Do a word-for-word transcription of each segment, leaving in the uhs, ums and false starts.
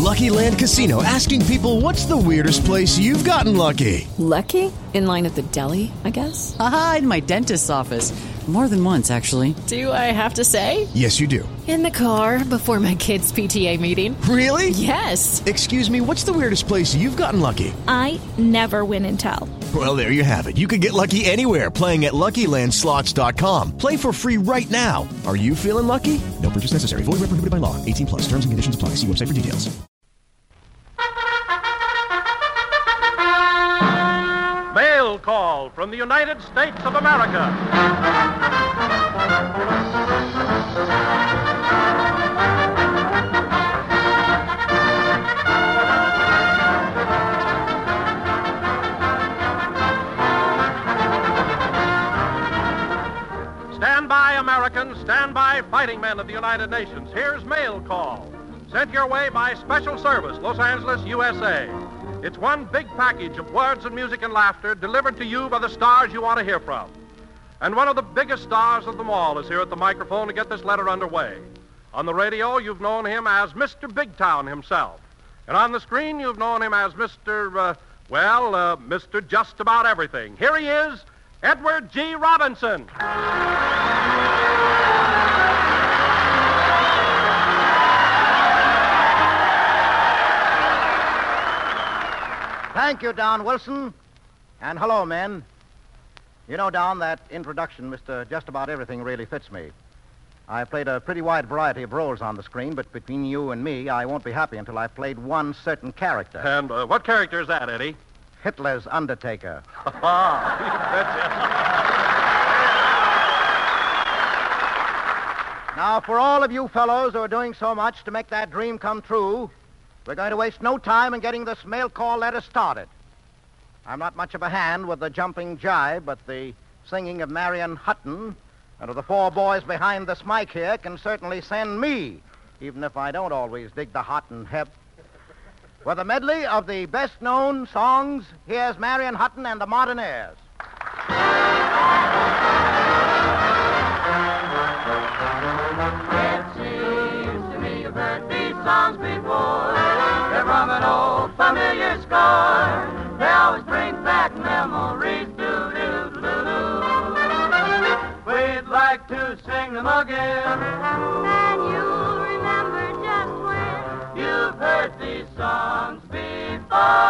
Lucky Land Casino, asking people, what's the weirdest place you've gotten lucky? Lucky? In line at the deli, I guess? Aha, in my dentist's office. More than once, actually. Do I have to say? Yes, you do. In the car before my kids' P T A meeting. Really? Yes. Excuse me, what's the weirdest place you've gotten lucky? I never win and tell. Well, there you have it. You can get lucky anywhere, playing at Lucky Land Slots dot com. Play for free right now. Are you feeling lucky? No purchase necessary. Void where prohibited by law. eighteen plus. Terms and conditions apply. See website for details. Mail call from the United States of America. Stand by, Americans. Stand by, fighting men of the United Nations. Here's Mail Call, sent your way by Special Service, Los Angeles, U S A. It's one big package of words and music and laughter delivered to you by the stars you want to hear from. And one of the biggest stars of them all is here at the microphone to get this letter underway. On the radio, you've known him as Mister Big Town himself. And on the screen, you've known him as Mister, uh, well, uh, Mister Just About Everything. Here he is, Edward G. Robinson. Thank you, Don Wilson. And hello, men. You know, Don, that introduction, Mister Just About Everything, really fits me. I played a pretty wide variety of roles on the screen, but between you and me, I won't be happy until I've played one certain character. And uh, what character is that, Eddie? Hitler's Undertaker. Now, for all of you fellows who are doing so much to make that dream come true, we're going to waste no time in getting this mail call letter started. I'm not much of a hand with the jumping jive, but the singing of Marion Hutton and of the four boys behind this mic here can certainly send me, even if I don't always dig the hot and hep. With a medley of the best-known songs, here's Marion Hutton and the Modernaires. It seems to me you've heard these songs before. They're from an old familiar score. They always bring back memories. Do-do-do-do-do. We'd like to sing them again. And you'll remember just when You've heard these songs before.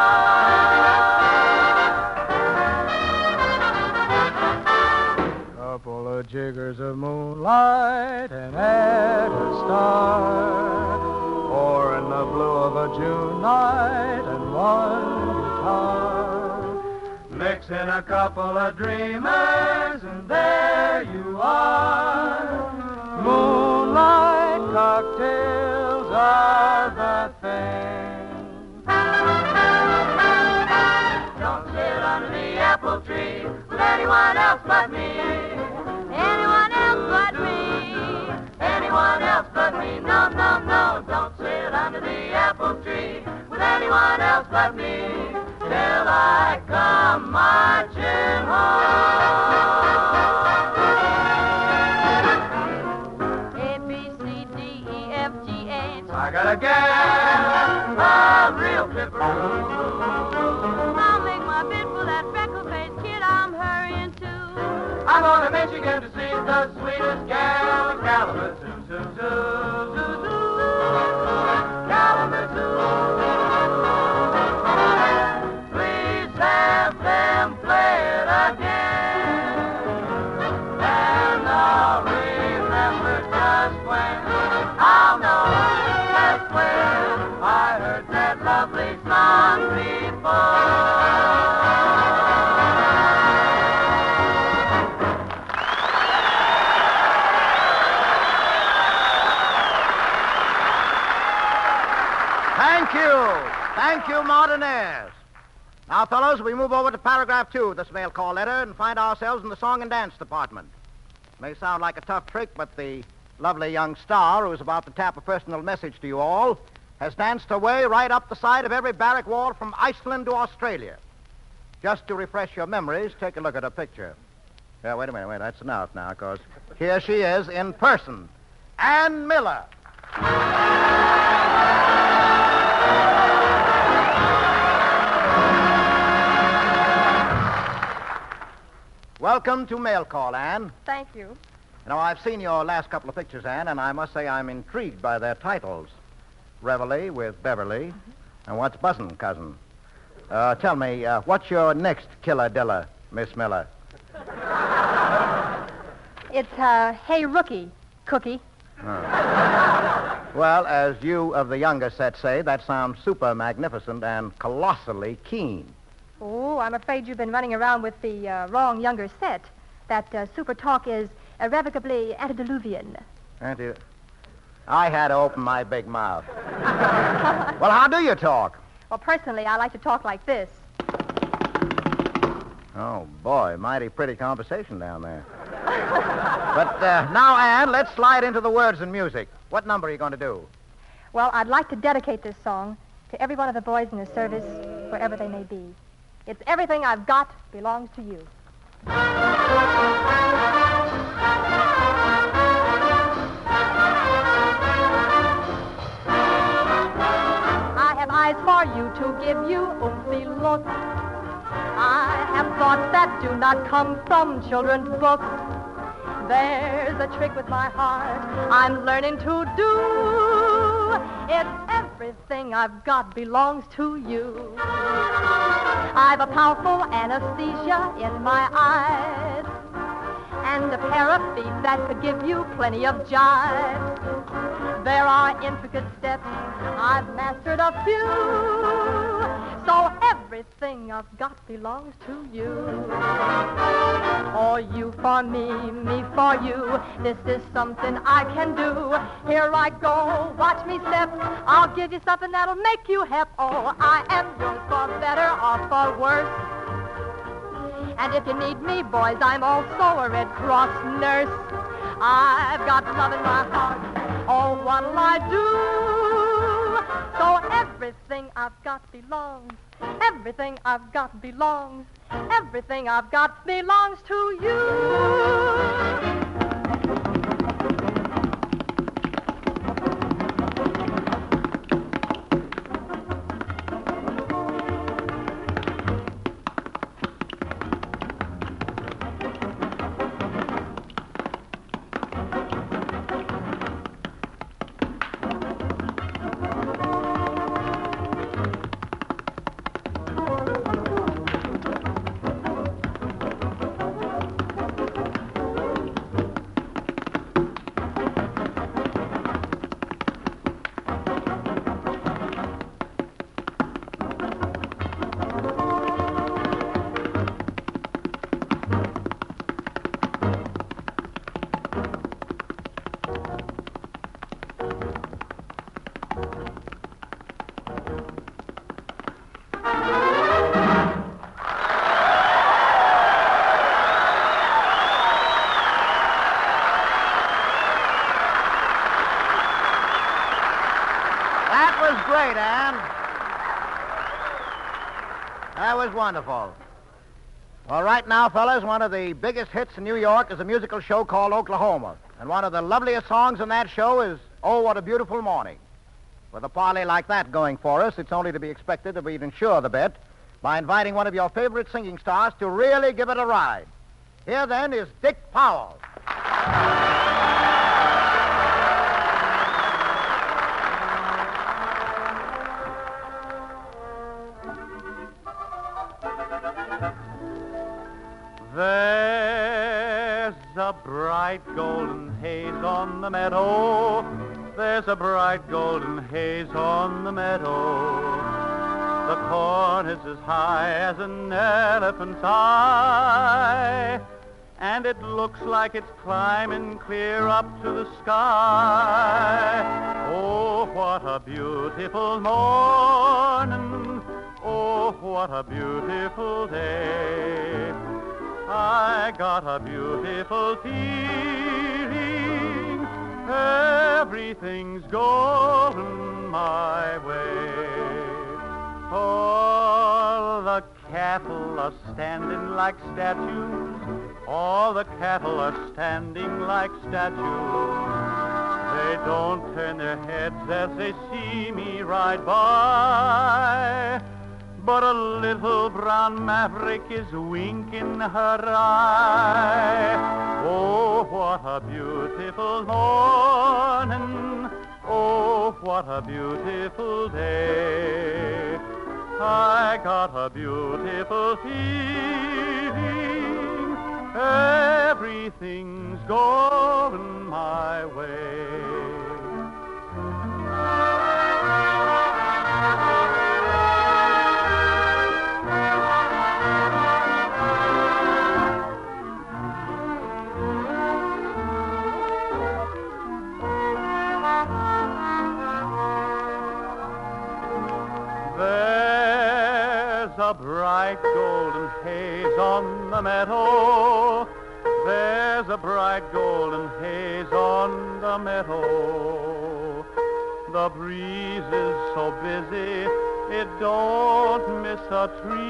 Couple of jiggers of moonlight and add a star, or in the blue of a June night and one guitar. Mix in a couple of dreamers, and there you are. Moonlight cocktails are the thing. Don't sit under the apple tree with anyone else but me. anyone else but me. Anyone else but me. No, no, no. Don't sit under the apple tree with anyone else but me. Till I come marching home. A, B, C, D, E, F, G, H. I got a gal, a real clipper. I'll make my bid for that freckle-faced kid I'm hurrying to. I'm going to Michigan to see the sweetest gal in Kalamazoo. Zoo, zoo, zoo, zoo. Kalamazoo. Please have them play it again. And I'll remember just when. I'll know just when I heard that lovely song before. Thank you. Thank you, Modernaires. Now, fellows, we move over to paragraph two of this mail call letter and find ourselves in the song and dance department. May sound like a tough trick, but the lovely young star who's about to tap a personal message to you all has danced her way right up the side of every barrack wall from Iceland to Australia. Just to refresh your memories, take a look at her picture. Yeah, wait a minute, wait, that's enough now, because here she is in person. Ann Miller. Welcome to Mail Call, Anne. Thank you. Now, I've seen your last couple of pictures, Anne, and I must say I'm intrigued by their titles. Reveille with Beverly, mm-hmm. and What's Buzzin', Cousin? Uh, tell me, uh, what's your next killer dilla, Miss Miller? It's, uh, Hey Rookie, Cookie. Oh. Well, as you of the younger set say, that sounds super magnificent and colossally keen. Oh, I'm afraid you've been running around with the uh, wrong younger set. That uh, super talk is irrevocably antediluvian. Anti... I had to open my big mouth. Well, how do you talk? Well, personally, I like to talk like this. Oh, boy, mighty pretty conversation down there. But uh, now, Anne, let's slide into the words and music. What number are you going to do? Well, I'd like to dedicate this song to every one of the boys in the service, wherever they may be. It's Everything I've Got Belongs to You. I have eyes for you to give you oomphy looks. I have thoughts that do not come from children's books. There's a trick with my heart I'm learning to do. It's everything I've got belongs to you. I've a powerful anesthesia in my eyes and a pair of feet that could give you plenty of jive. There are intricate steps, I've mastered a few, so everything I've got belongs to you. Oh, you for me, me for you, this is something I can do. Here I go, watch me step, I'll give you something that'll make you hep. Oh, I am yours for better or for worse. And if you need me, boys, I'm also a Red Cross nurse. I've got love in my heart. Oh, what'll I do? So everything I've got belongs. Everything I've got belongs. Everything I've got belongs to you. Great, Anne. That was wonderful. Well, right now, fellas, one of the biggest hits in New York is a musical show called Oklahoma. And one of the loveliest songs in that show is Oh, What a Beautiful Morning. With a party like that going for us, it's only to be expected that we'd ensure the bet by inviting one of your favorite singing stars to really give it a ride. Here, then, is Dick Powell. There's a bright golden haze on the meadow. There's a bright golden haze on the meadow. The corn is as high as an elephant's eye, and it looks like it's climbing clear up to the sky. Oh, what a beautiful morning. Oh, what a beautiful day. I got a beautiful feeling. Everything's going my way. All the cattle are standing like statues. All the cattle are standing like statues. They don't turn their heads as they see me ride by. but a little brown maverick is winking her eye. Oh, what a beautiful morning. Oh, what a beautiful day. I got a beautiful feeling. Everything's going my way. A bright golden haze on the meadow. There's a bright golden haze on the meadow. The breeze is so busy it don't miss a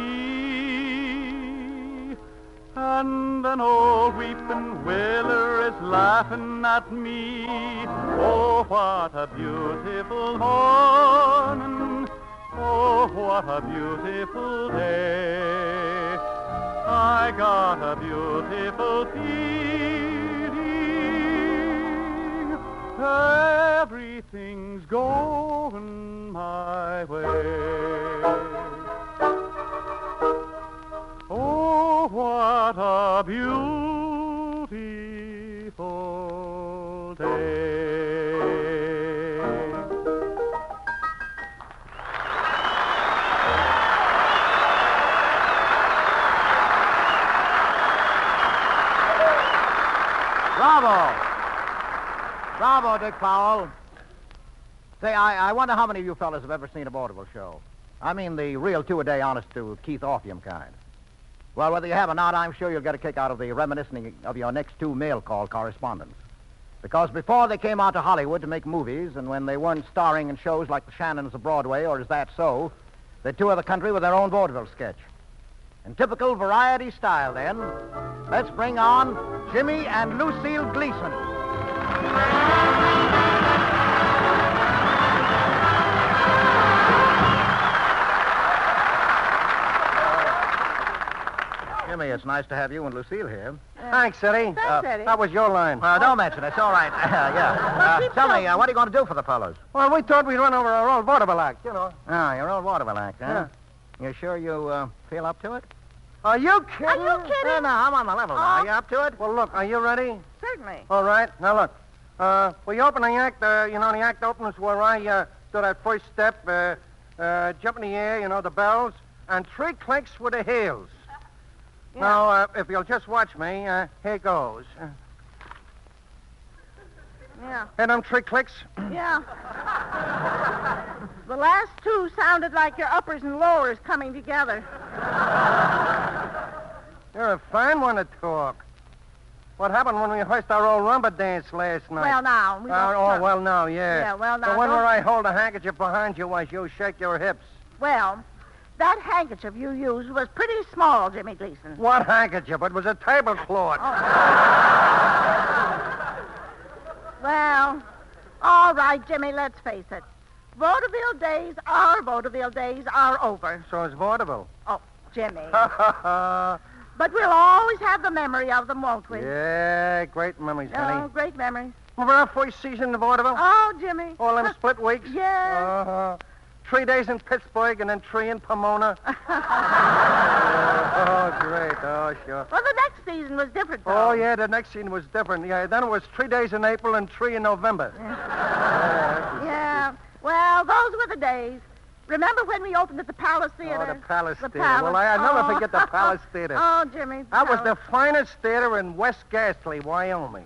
tree. And an old weeping willow is laughing at me. Oh, what a beautiful morning. Oh, what a beautiful day. I got a beautiful feeling. Everything's going my way. Oh, what a beautiful day. Bravo. Bravo, Dick Powell. Say, I, I wonder how many of you fellas have ever seen a vaudeville show. I mean the real two-a-day honest-to-Keith Orpheum kind. Well, whether you have or not, I'm sure you'll get a kick out of the reminiscing of your next two mail call correspondents. Because before they came out to Hollywood to make movies, and when they weren't starring in shows like The Shannons of Broadway or Is That So, they toured the country with their own vaudeville sketch. In typical variety style, then, let's bring on Jimmy and Lucille Gleason. Jimmy, it's nice to have you and Lucille here. Uh, Thanks, Eddie. Thanks, uh, Eddie. That was your line. Uh, don't mention it. It's all right. yeah. Uh, tell me, uh, what are you going to do for the fellows? Well, we thought we'd run over our old vaudeville act, you know. Ah, your old vaudeville act, huh? Yeah. You sure you uh, feel up to it? Are you kidding? Are you kidding? No, no, I'm on the level now. Oh. Are you up to it? Well, look, are you ready? Certainly. All right. Now, look. Uh, we open the act, uh, you know, the act opens where I uh, do that first step, uh, uh, jump in the air, you know, the bells, and three clicks with the heels. Yeah. Now, uh, if you'll just watch me, uh, here goes. Uh, Yeah. Hear them three clicks? Yeah. The last two sounded like your uppers and lowers coming together. You're a fine one to talk. What happened when we rehearsed our old rumba dance last night? Well, now. We Uh, don't oh, talk- well, now, yeah. Yeah, well, now, The one don't- where I hold a handkerchief behind you while you shake your hips. Well, that handkerchief you used was pretty small, Jimmy Gleason. What handkerchief? It was a tablecloth. Oh. Well, all right, Jimmy, let's face it. Vaudeville days, our vaudeville days are over. So it's vaudeville. Oh, Jimmy. yeah, But we'll always have the memory of them, won't we? great memories, Oh, honey. great memories. Remember our first season in vaudeville? Oh, Jimmy. All them split weeks? Yeah. Uh-huh. Three days in Pittsburgh and then three in Pomona. oh, oh, great. Oh, sure. Well, the next season was different, though. Oh, yeah, the next scene was different. Yeah, then it was three days in April and three in November. Yeah. Yeah. Well, those were the days. Remember when we opened at the Palace Theater? Oh, the Palace The Theater. Palace. Well, I, I'll never Oh. forget the Palace Theater. Oh, Jimmy. That was the Palace. finest theater in West Gasly, Wyoming.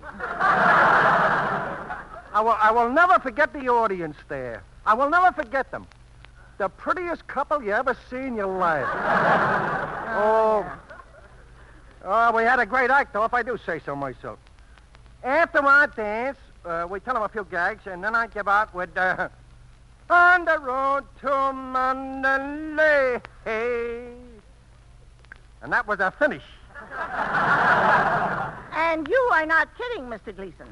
I will, I will never forget the audience there. I will never forget them. The prettiest couple you ever see in your life. oh. Oh, we had a great act, though, if I do say so myself. After our dance, uh, we tell them a few gags, and then I give out with, uh, On the road to Mandalay. And that was a finish. And you are not kidding, Mister Gleason.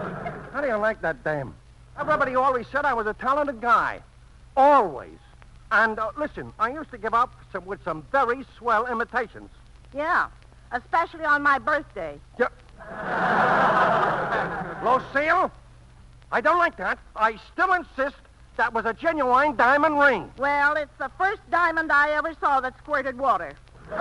How do you like that dame? Everybody always said I was a talented guy. Always. And uh, listen, I used to give up some, with some very swell imitations. Yeah, especially on my birthday. Yeah. Lucille, I don't like that. I still insist that was a genuine diamond ring. Well, it's the first diamond I ever saw that squirted water. But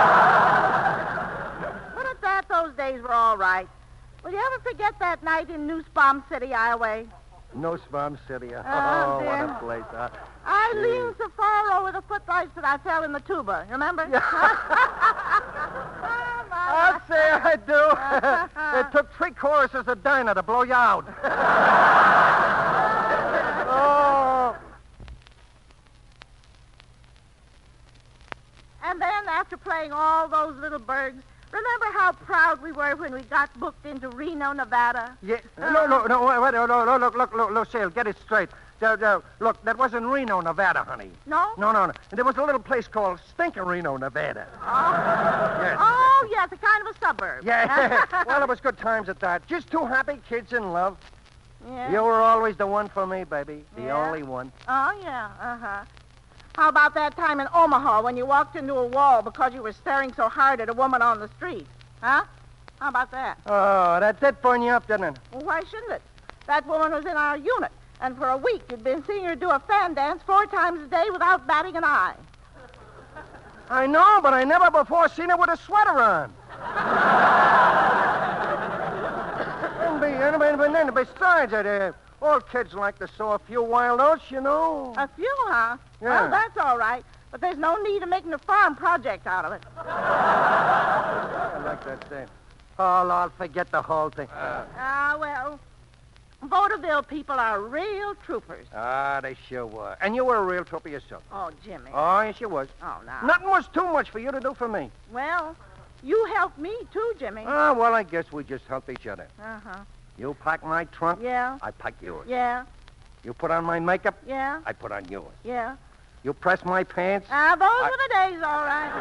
at that, those days were all right. Will you ever forget that night in Nussbaum City, Iowa? Nussbaum City. Oh, Oh, what dear. a place. Uh, I gee. leaned so far over the footlights that I fell in the tuba. Remember? I'll say I do. It took three choruses of Dinah to blow you out. Oh. And then, after playing all those little birds, remember how proud we were when we got booked into Reno, Nevada? Yeah. No, no, no, wait, wait, no, no, no, look, look, look, Lucille, get it straight. Uh, uh, look, that wasn't Reno, Nevada, honey. No? No, no, no. There was a little place called Stinkerino, Nevada. Oh. Yes. Oh, yes, a kind of a suburb. Yeah. Well, it was good times at that. Just two happy kids in love. Yeah. You were always the one for me, baby. The Yeah. only one. Oh, yeah, uh-huh. How about that time in Omaha when you walked into a wall because you were staring so hard at a woman on the street? Huh? How about that? Oh, that did burn you up, didn't it? Well, why shouldn't it? That woman was in our unit, and for a week you'd been seeing her do a fan dance four times a day without batting an eye. I know, but I never before seen her with a sweater on. and, be, and, and, and then besides it, uh, all kids like to sow a few wild oats, you know. A few, huh? Yeah. Well, that's all right, but there's no need of making a farm project out of it. I like that thing. Oh, Lord, forget the whole thing. Ah, well, vaudeville people are real troopers. Ah, they sure were. And you were a real trooper yourself. Oh, Jimmy. Oh, yes, you was. Oh, now. Nothing was too much for you to do for me. Well, you helped me, too, Jimmy. Ah, well, I guess we just help each other. Uh-huh. You pack my trunk. Yeah. I pack yours. Yeah. You put on my makeup. Yeah. I put on yours. Yeah. You press my pants. Ah, those I... were the days, all right.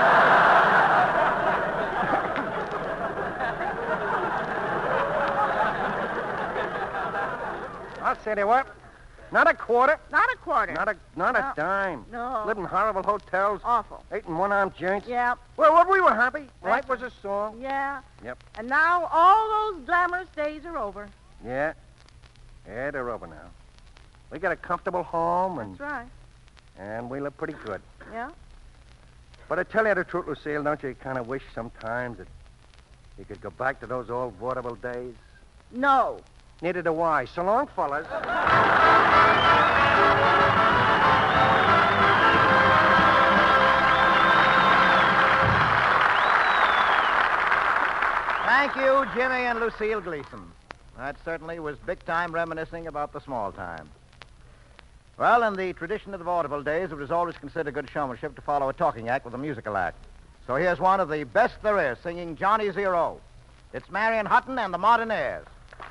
I'll say they what? Not a quarter. Not a quarter. Not a not No. a dime. No. Lived in horrible hotels. Awful. Eating one-armed joints. Yeah. Well, well, we were happy. That's Life was a song. Yeah. Yep. And now all those glamorous days are over. Yeah. Yeah, they're over now. We got a comfortable home, and That's right. and we live pretty good. Yeah? But I tell you the truth, Lucille, don't you kind of wish sometimes that you could go back to those old vaudeville days? No. Neither do I. So long, fellas. Thank you, Jimmy and Lucille Gleason. That certainly was big time reminiscing about the small time. Well, in the tradition of the vaudeville days, it was always considered good showmanship to follow a talking act with a musical act. So here's one of the best there is, singing Johnny Zero. It's Marion Hutton and the Modernaires.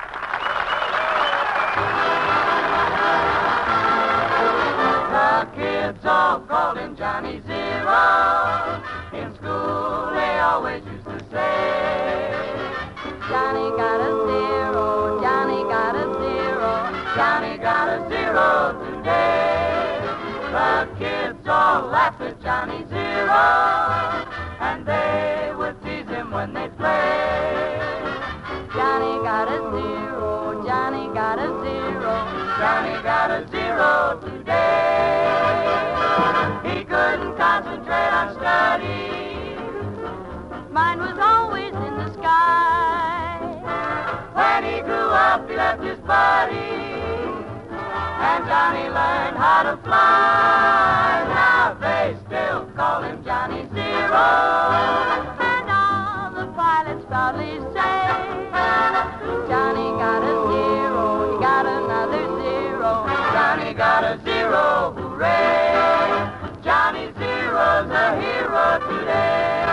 The kids all called him Johnny Zero. In school they always used to say, Johnny got a zero, Johnny got a zero, Johnny got a zero today. The kids all laughed at Johnny Zero, and they would tease him when they played. Johnny got a zero, Johnny got a zero, Johnny got a zero today. He couldn't concentrate on study. Mine was always in the sky. When he grew up, he left his buddy, and Johnny learned how to fly. Now they still call him Johnny Zero, and all the pilots proudly say, Johnny got a zero, he got another zero, Johnny got a zero, hooray! Johnny Zero's a hero today.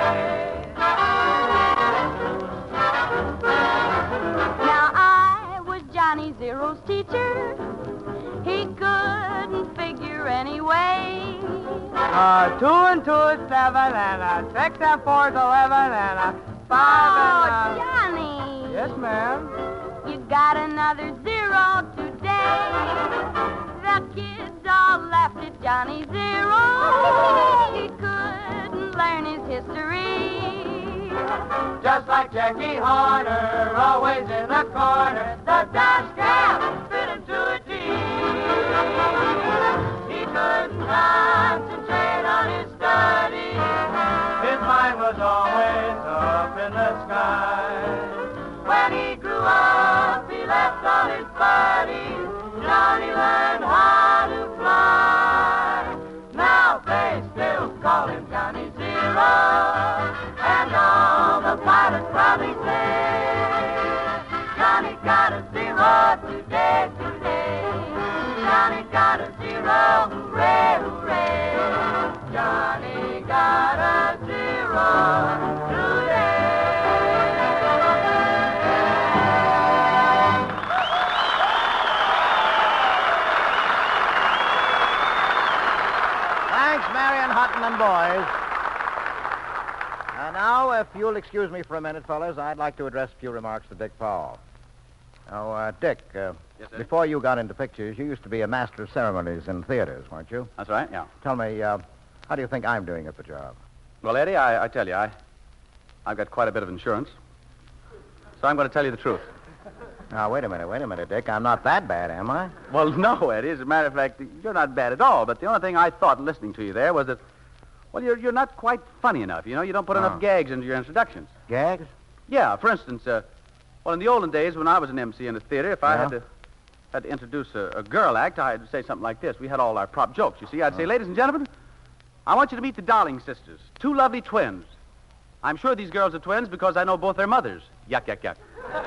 Now I was Johnny Zero's teacher. He couldn't figure anyway. Uh, two and two is seven, and uh, six and four is eleven, and uh, five Oh, and... Uh... Johnny! Yes, ma'am. You got another zero today. The kids all laughed at Johnny Zero, he couldn't learn his history. Just like Jackie Horner, always in the corner, the dash cam fit him to a T. He couldn't concentrate on his studies. His mind was always up in the sky. When he grew up, he left all his buddies. Johnny learned how to fly. Now they still call him Johnny Zero. And all the pilots probably say, Johnny got a zero today, today. Johnny got a zero, hooray, hooray. Johnny got a zero today. Thanks, Marion Hutton and boys. Uh, now, if you'll excuse me for a minute, fellas, I'd like to address a few remarks to Dick Powell. Now, uh, Dick, uh, Yes, sir? before you got into pictures, you used to be a master of ceremonies in theaters, weren't you? That's right, yeah. Tell me, uh, how do you think I'm doing at the job? Well, Eddie, I, I tell you, I, I've got quite a bit of insurance. So I'm going to tell you the truth. Now, wait a minute, wait a minute, Dick. I'm not that bad, am I? Well, no, Eddie. As a matter of fact, you're not bad at all. But the only thing I thought listening to you there was that, well, you're, you're not quite funny enough. You know, you don't put Oh. enough gags into your introductions. Gags? Yeah, for instance, uh, well, in the olden days when I was an M C in a theater, if I Yeah? had to had to introduce a, a girl act, I had to say something like this. We had all our prop jokes, you see. I'd say, Oh. ladies and gentlemen, I want you to meet the Darling sisters, two lovely twins. I'm sure these girls are twins because I know both their mothers. Yuck, yuck, yuck.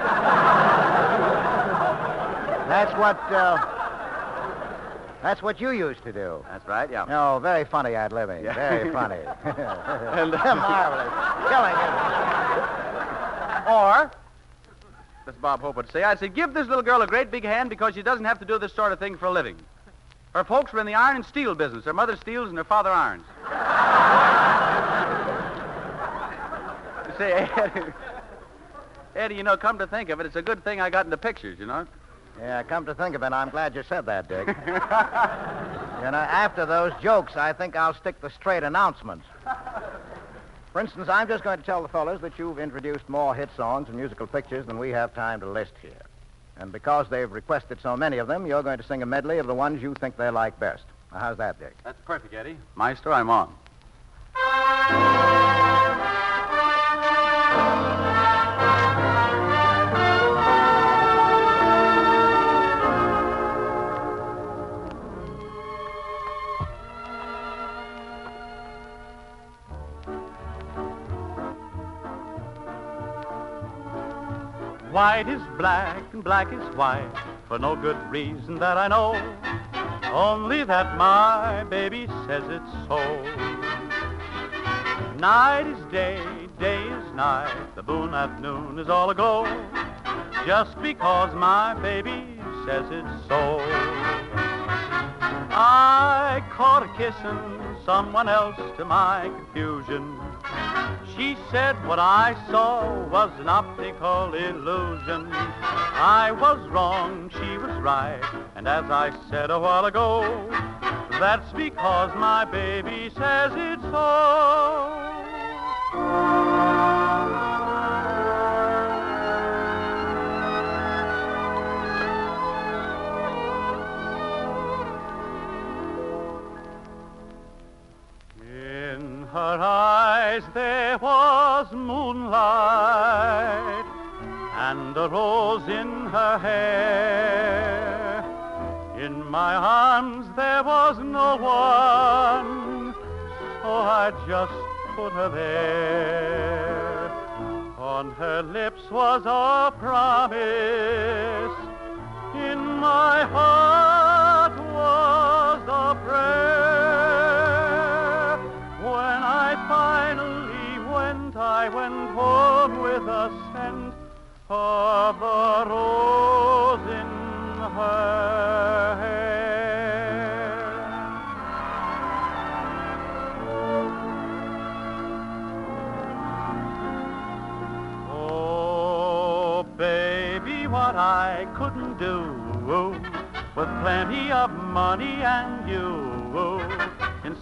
That's what, uh, that's what you used to do. That's right, yeah. No, very funny ad-libbing. Yeah. Very funny. And, uh, Marvelous. Killing it. Or, as Bob Hope would say, I'd say, give this little girl a great big hand because she doesn't have to do this sort of thing for a living. Her folks were in the iron and steel business. Her mother steels and her father irons. You see, Eddie, Eddie, you know, come to think of it, it's a good thing I got into pictures, you know. Yeah, come to think of it, I'm glad you said that, Dick. You know, after those jokes, I think I'll stick to straight announcements. For instance, I'm just going to tell the fellas that you've introduced more hit songs and musical pictures than we have time to list here. And because they've requested so many of them, you're going to sing a medley of the ones you think they like best. Now, how's that, Dick? That's perfect, Eddie. Maestro, I'm on. White is black and black is white, for no good reason that I know, only that my baby says it's so. Night is day, day is night, the moon at noon is all aglow, just because my baby says it's so. I caught her kissing someone else to my confusion. She said what I saw was an optical illusion. I was wrong, she was right, and as I said a while ago, that's because my baby says it's so. In her eyes there was moonlight, and a rose in her hair. In my arms there was no one, so I just put her there. On her lips was a promise, in my heart was a prayer. When I finally went, I went home with a scent of the rose in her hair. Oh, baby, what I couldn't do with plenty of money and you,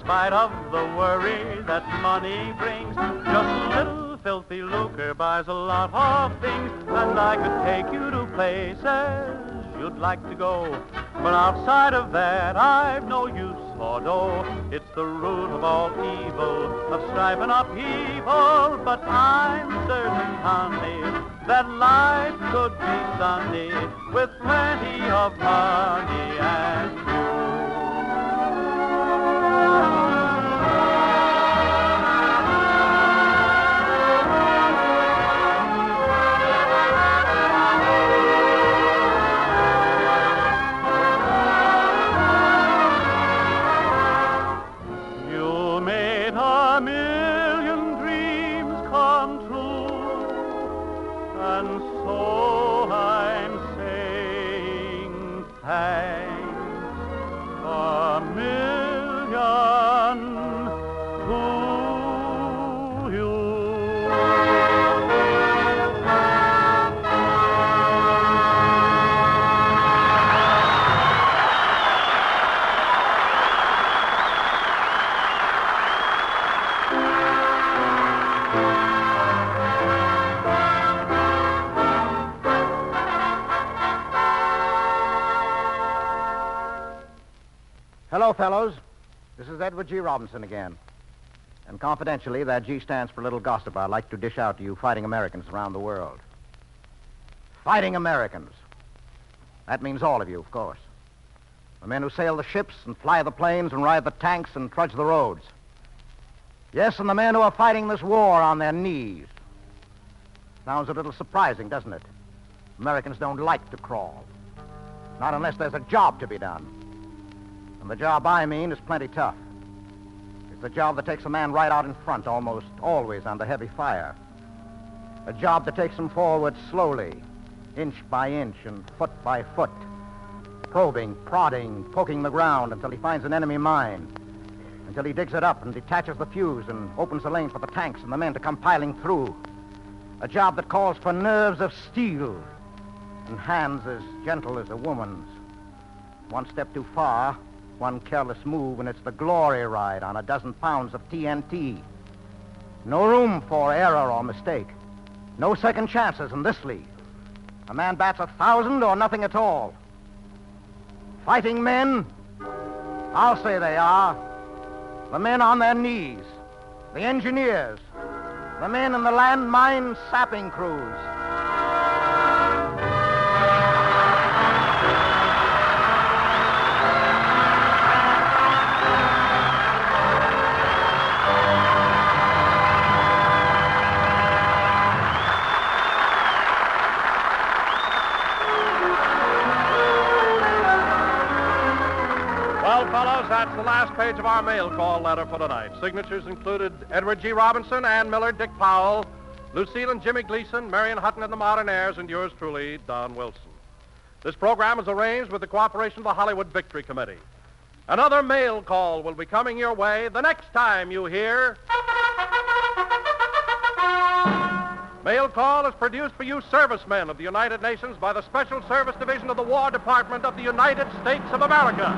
spite of the worry that money brings. Just a little filthy lucre buys a lot of things, and I could take you to places you'd like to go. But outside of that, I've no use for dough. It's the root of all evil, of strife and upheaval. But I'm certain, honey, that life could be sunny with plenty of money and you. Hello, fellows. This is Edward G. Robinson again. And confidentially, that G stands for a little gossip I'd like to dish out to you fighting Americans around the world. Fighting Americans. That means all of you, of course. The men who sail the ships and fly the planes and ride the tanks and trudge the roads. Yes, and the men who are fighting this war on their knees. Sounds a little surprising, doesn't it? Americans don't like to crawl. Not unless there's a job to be done. And the job I mean is plenty tough. It's a job that takes a man right out in front, almost always under heavy fire. A job that takes him forward slowly, inch by inch and foot by foot, probing, prodding, poking the ground until he finds an enemy mine, until he digs it up and detaches the fuse and opens the lane for the tanks and the men to come piling through. A job that calls for nerves of steel and hands as gentle as a woman's. One step too far, one careless move, and it's the glory ride on a dozen pounds of T N T. No room for error or mistake. No second chances in this league. A man bats a thousand or nothing at all. Fighting men, I'll say they are. The men on their knees, the engineers, the men in the landmine sapping crews. Fellows, that's the last page of our mail call letter for tonight. Signatures included Edward G. Robinson, Ann Miller, Dick Powell, Lucille and Jimmy Gleason, Marion Hutton and the Modernaires, and yours truly, Don Wilson. This program is arranged with the cooperation of the Hollywood Victory Committee. Another mail call will be coming your way the next time you hear... Mail Call is produced for you servicemen of the United Nations by the Special Service Division of the War Department of the United States of America.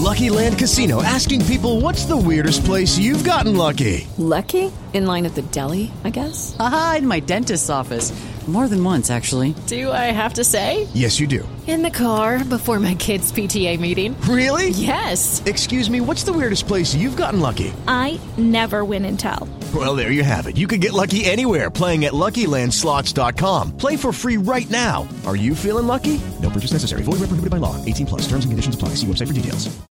Lucky Land Casino, asking people, what's the weirdest place you've gotten lucky? Lucky? In line at the deli, I guess? Aha, in my dentist's office. More than once, actually. Do I have to say? Yes, you do. In the car before my kids' P T A meeting. Really? Yes. Excuse me, what's the weirdest place you've gotten lucky? I never win and tell. Well, there you have it. You can get lucky anywhere, playing at Lucky Land Slots dot com. Play for free right now. Are you feeling lucky? No purchase necessary. Void where prohibited by law. eighteen plus. Terms and conditions apply. See website for details.